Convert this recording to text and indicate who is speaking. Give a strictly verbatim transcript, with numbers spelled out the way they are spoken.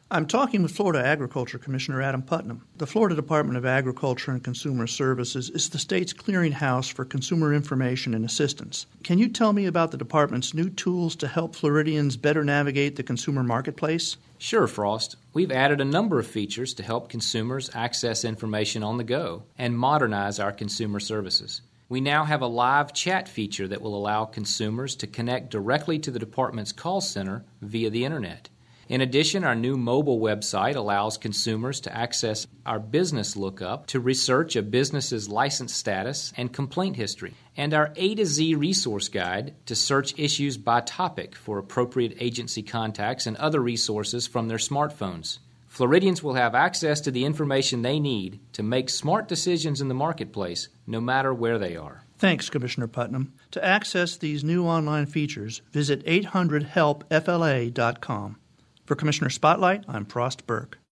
Speaker 1: I'm talking with Florida Agriculture Commissioner Adam Putnam. The Florida Department of Agriculture and Consumer Services is the state's clearinghouse for consumer information and assistance. Can you tell me about the department's new tools to help Floridians better navigate the consumer marketplace?
Speaker 2: Sure, Frost. We've added a number of features to help consumers access information on the go and modernize our consumer services. We now have a live chat feature that will allow consumers to connect directly to the department's call center via the Internet. In addition, our new mobile website allows consumers to access our business lookup to research a business's license status and complaint history, and our A to Z resource guide to search issues by topic for appropriate agency contacts and other resources from their smartphones. Floridians will have access to the information they need to make smart decisions in the marketplace, no matter where they are.
Speaker 1: Thanks, Commissioner Putnam. To access these new online features, visit eight hundred help F L A dot com. For Commissioner Spotlight, I'm Frost Burke.